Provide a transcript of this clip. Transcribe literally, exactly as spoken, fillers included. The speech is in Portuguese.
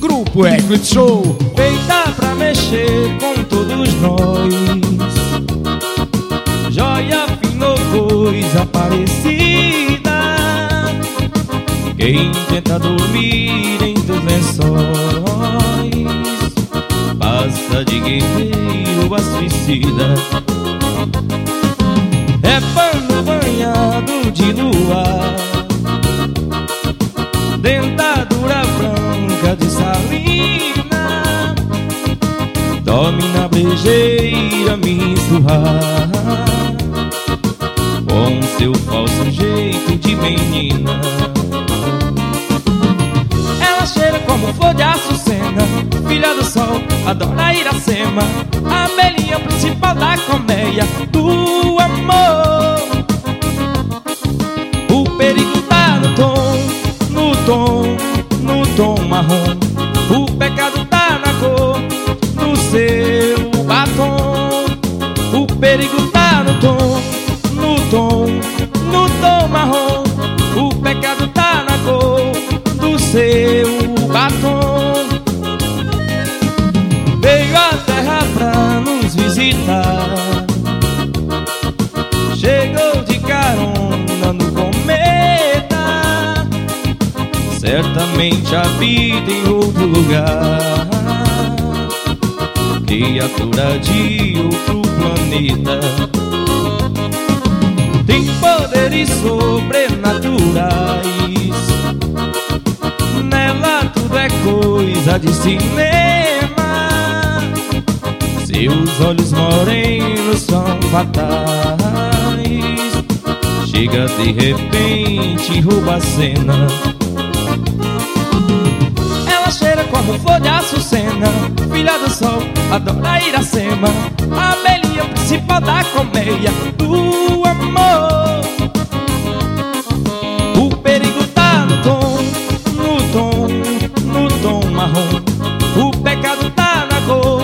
Grupo Eclipse Show, feita pra mexer com todos nós. Joia fina ou coisa parecida. Quem tenta dormir em teus lençóis passa de guerreiro a suicida. É pano banhado de luar, dentadura branca de salina, dorme na brejeira me surrar, com seu falso jeito de menina. Ela cheira como flor de açucena, filha do sol, adora Iracema, a abelhinha principal da colmeia do amor. O perigo tá no tom, no tom, no tom marrom. O pecado tá na cor, no seu batom. O perigo tá no tom, no tom, no tom marrom. O pecado tá na cor do seu batom. Veio à terra pra nos visitar, chegou de carona no cometa, certamente habita em outro lugar, criatura de outro planeta. Tem poderes sobrenaturais, nela tudo é coisa de cinema. Seus olhos morenos são fatais, chega de repente e rouba a cena. Ela cheira como flor de açucena, filha do sol, adora Iracema, a abelhinha principal da colmeia do amor. O perigo tá no tom, no tom, no tom marrom. O pecado tá na cor